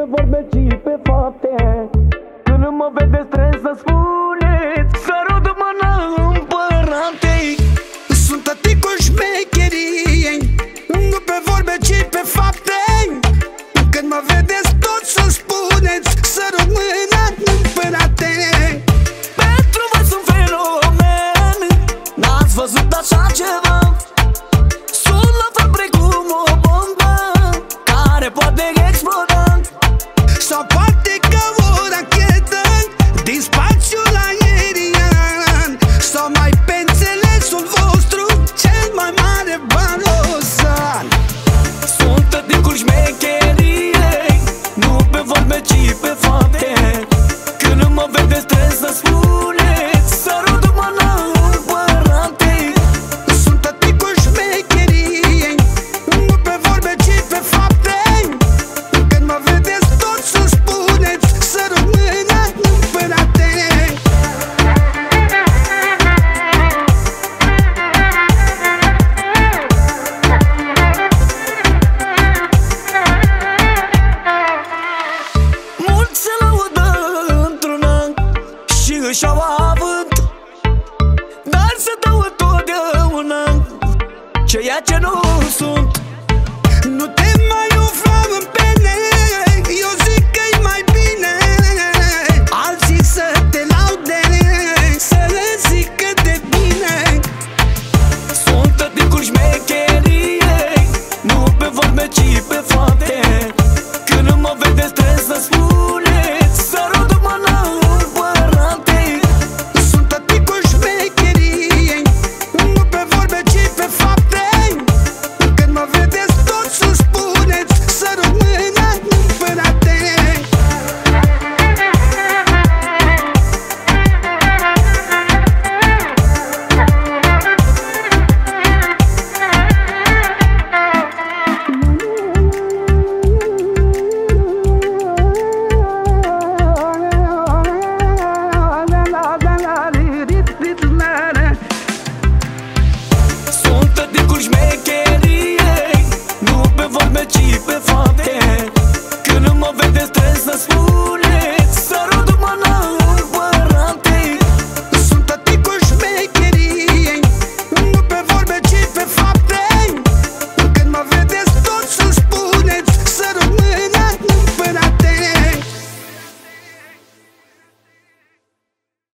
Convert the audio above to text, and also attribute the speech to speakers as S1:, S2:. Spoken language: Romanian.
S1: pe vorbe, ci pe fapte. Când mă vedeți trebuie să spuneți: sărut mâna împărate.
S2: Sunt tăticul șmecheriei, nu pe vorbe, ci pe fapte. Când mă vedeți tot să spuneți: sărut mâna împărate.
S1: Pentru voi sunt fenomen, n-ați văzut așa ceva. Sunt la fel precum o bombă care poate exploda,
S2: sau poate ca o rachetă din spațiul aerian, sau mai pe înțelesul vostru cel mai mare balozan.
S1: sunt tăticul șmecheriei, nu pe vorbe, ci pe fapte. Când mă vedeți trebuie să spuneți: sărut mâna împărate.
S2: Sunt tăticul șmecheriei, nu pe vorbe, ci pe fapte. Când mă vedeți tot să spuneți: sărut mâna împărate.
S1: Mulți se laudă într-un an și își au avânt, dar se dau întotdeauna ceea ce nu sunt.
S2: Nu te mai umfla în